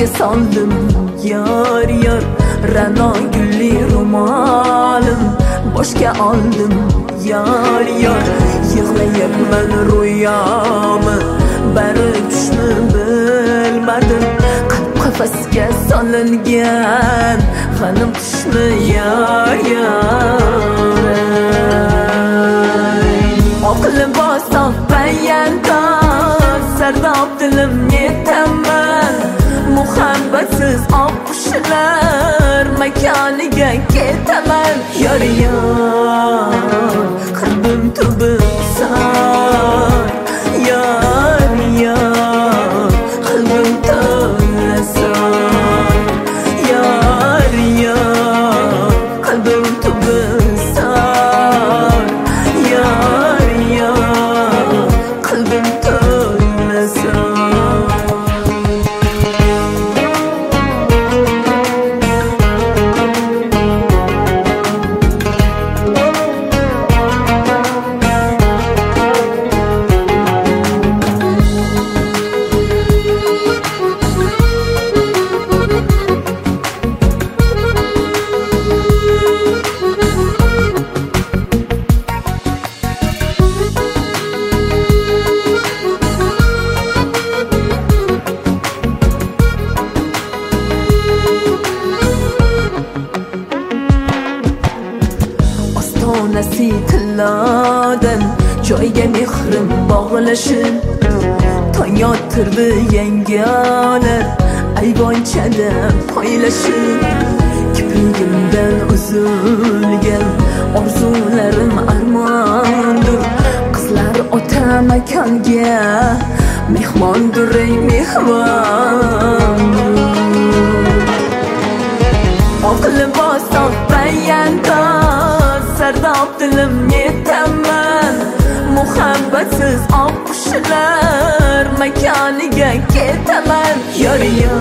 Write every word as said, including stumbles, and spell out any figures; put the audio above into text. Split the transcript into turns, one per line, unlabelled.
Ko'zimga soldim yor yor Ra'no gulli ro'molim Boshga oldim yor yor Yig'layapman ro'yomi Bari tushni bilmadim Qalb qafasga solingan G'anim qushni yor yor Oqli bosoq bayantoz Sardob dilim yetaman Muhabbatsiz oq qushlar Makoniga ketaman Yor yor qalbim tubi son Yor yor qalbim to'lason Yor yor qalbim tubi son Yor yor qalbim to'lason Onasi tilladan joyga mehrim bog'lashib tong yotirdi yangalar ayvonchada poylashib kiprigimdan uzilgan orzularim armondir qizlar ota makonga mehmondir ey mehmon oqli bosoq bayantoz Sardob dilim yetaman Muhabbatsiz oq qushlar Makoniga ketaman Yor yor